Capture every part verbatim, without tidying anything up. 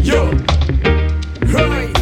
Yo, right.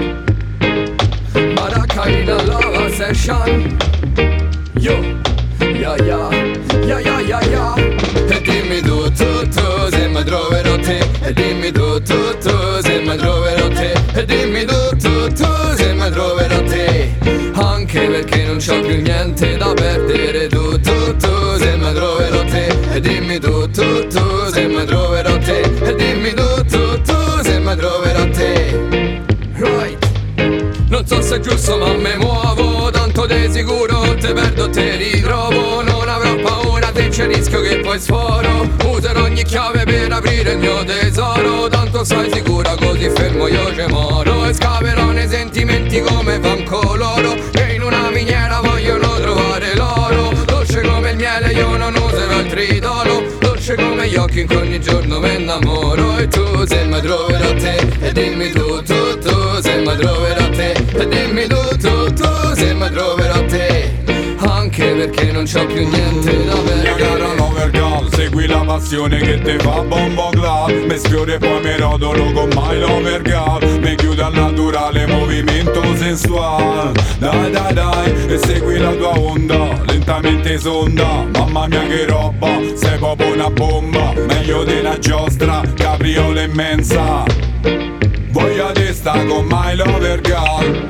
Baraka in a lava session. Yo, ya ya, ya ya ya ya. E dimmi tu, tu, tu, se mi troverò te. E dimmi tu, tu, tu, se mi troverò te. E dimmi tu, tu, tu, se mi troverò te. Anche perché non c'ho più niente da perdere. Tu, tu, tu, se mi troverò te. E dimmi tu, tu, tu, se mi troverò te. E dimmi tu, tu, tu, se mi troverò te. Right. Non so se è giusto ma me muovo, tanto di sicuro te perdo te ritrovo. Non avrò paura se c'è rischio che poi sforo. Userò ogni chiave per aprire il mio tesoro. Tanto stai sicura così fermo io ci moro. E scaverò nei sentimenti come fan coloro che in una miniera vogliono trovare l'oro. Dolce come il miele io non userò il tritolo. Dolce come gli occhi in cui ogni giorno me innamoro. E tu se mi troverò te. E dimmi tu, tu, tu, se mi troverò te. E dimmi tu, tu, tu, se mi troverò te. Anche perché non c'ho più niente da perdere. Mia cara lover girl, segui la passione che te fa bombo club. Me sfiore e poi mi rodolo con my lover girl. Mi chiude al naturale movimento sensuale. Dai dai dai, e segui la tua onda, lentamente sonda. Mamma mia che roba, sei proprio una bomba. Meglio di una giostra, capriola immensa. Voglio di sta con my lover girl.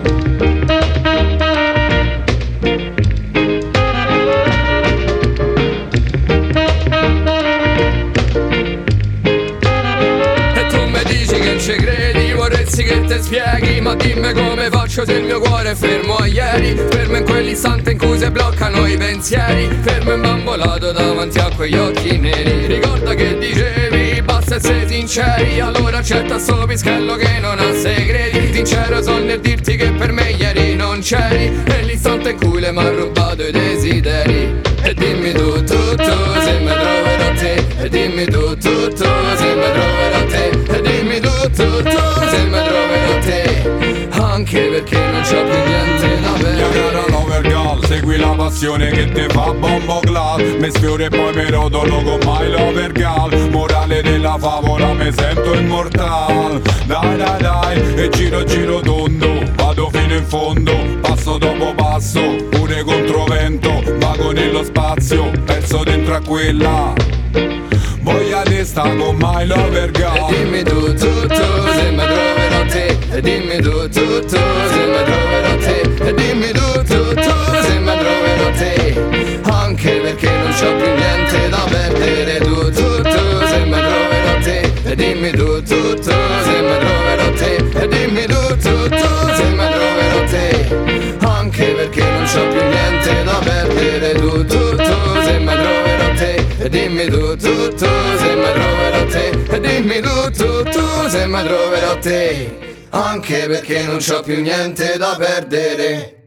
Ci credi, vorresti che te spieghi. Ma dimmi come faccio se il mio cuore è fermo a ieri. Fermo in quell'istante in cui si bloccano i pensieri. Fermo imbambolato davanti a quegli occhi neri. Ricorda che dicevi basta essere sinceri. Allora accetta sto pischello che non ha segreti. Sincero sono nel dirti che per me ieri non c'eri. Nell'istante in cui le m'ha rubato i desideri. E dimmi tu, tu, tu, se mi troverò te. E dimmi tu, tu, tu, se mi troverò te. E dimmi tu, tu, tu, se mi troverò te. Anche perché non c'ho più niente da perdere. Mia cara lover girl, segui la passione che te fa bombo club. Mi sfiore e poi mi rodolo con my lover girl. Morale della favola, mi sento immortal. Dai dai dai, e giro giro tondo. Vado fino in fondo, passo dopo passo. Pure controvento, vago nello spazio. Perso dentro a quella voglia di sta con my lover girl. E dimmi tu, tu, tu, se mi troverò te. E dimmi tu, tu, tu, se mi troverò te. E dimmi tu, tu, tu, se mi troverò te. Anche perché non c'ho più niente da perdere. Tu, tu, tu, se mi troverò te. E dimmi tu, tu, tu, se mi troverò te. E dimmi tu, tu, tu, se mi troverò te. Anche perché non c'ho più niente da perdere. Tu, tu, tu, se mi troverò te. E dimmi tu, tu, tu, se mi troverò te. E dimmi tu, tu, tu, se mi troverò te. Anche perché non c'ho più niente da perdere.